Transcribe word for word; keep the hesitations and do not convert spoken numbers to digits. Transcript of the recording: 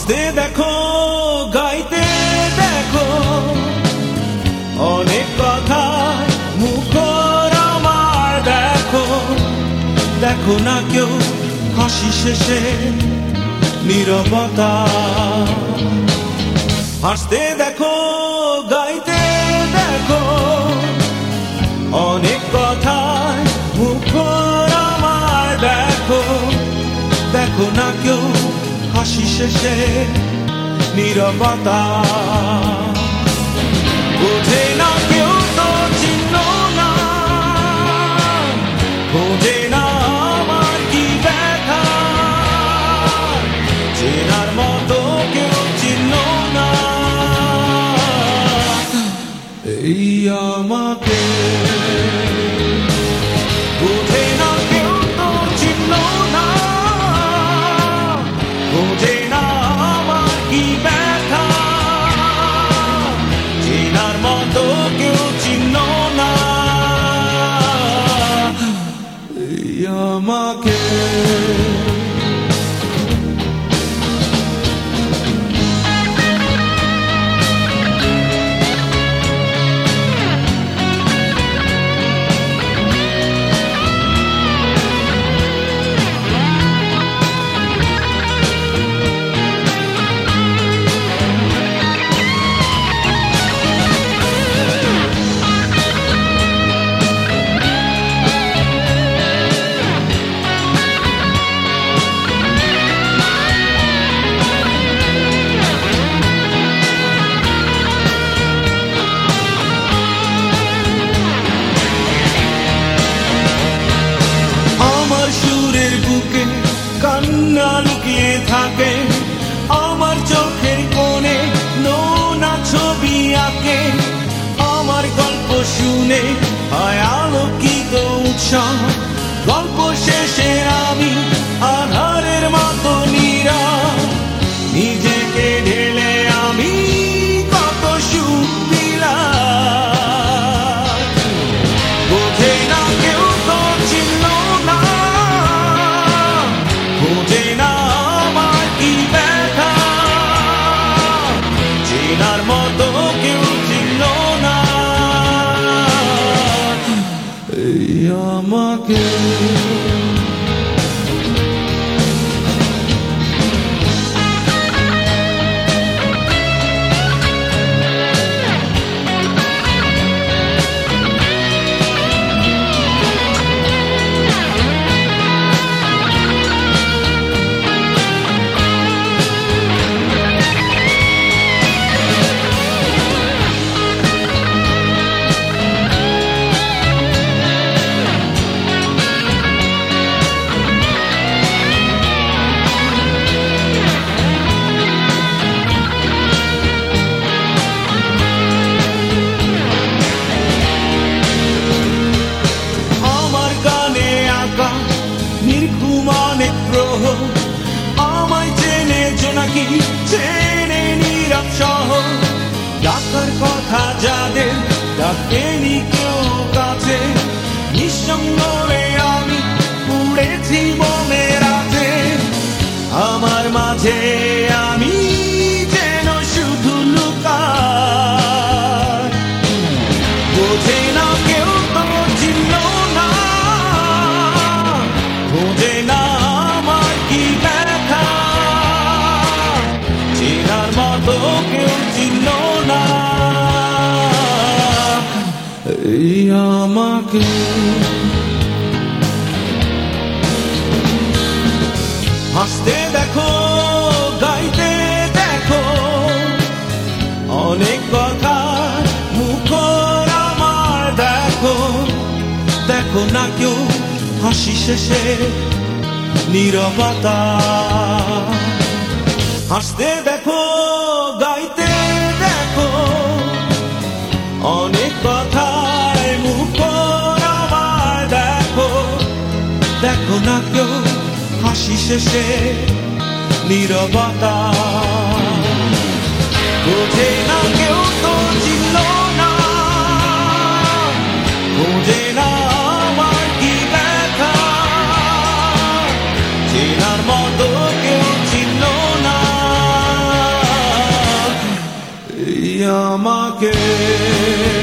হাসতে দেখো, গাইতে দেখো, অনেক কথা মুখর আমার দেখো, দেখো না কেউ হাসি শেষে নীরবতা। হাসতে দেখো, গাইতে দেখো, অনেক কথা মুখর আমার দেখো, দেখো না কেউ হাসি শেষে নীরবতা। বোঝে না কেউ তো চিহ্ন না, বোঝে না আমার কি ব্যথা, চেনার মতো কেউ চিহ্ন না এই আমাকে। বোঝে না কেউ তো চিহ্ন না, বোঝে না আমার কি ব্যথা, চেনার মতো কেউ চিহ্ন না এই আমাকে। কান্না লুকিয়ে থাকে, আমার চোখের কোণে নোনা ছবি আঁকে, আমার গল্প শুনে হয় আলোকিত উৎসাহ, গল্প শেষে আমি আধারের মতো নীরব, নিজেকে ঢেলে আমি কত সুখ দিলাম। বোঝে না কেউ তো চিহ্ন না, বোঝে না আমার কি ব্যথা, চেনার মতো কেউ চিহ্ন না এই আমাকে। আমায় চেনে জোনাকি, চেনে নীরব শহর, ডাকার কথা যাদের ডাকেনি কেউ কাছে, নিঃসঙ্গ আমি উড়েছি মনের রাতে, আমার মাঝে আমি যেন শুধু লুকাই। বোঝে না কেউ তো চিহ্ন না, বোঝে না আমার কি ব্যথা, চেনার মতো কেউ চিহ্ন না এই আমাকে। হাসতে দেখো, গাইতে দেখো, অনেক কথা মুখর আমার দেখো, দেখো না কেউ হাসি শেষে নীরবতা। হাসতে দেখো, গাইতে দেখো, অনেক কথায় মুখর আমার দেখো, দেখো না কেউ হাসি শেষে নীরবতা। বোঝে না কেউ তো চিহ্ন না, বোঝে না আমার কি ব্যথা, চেনার মতো কেউ চিহ্ন না け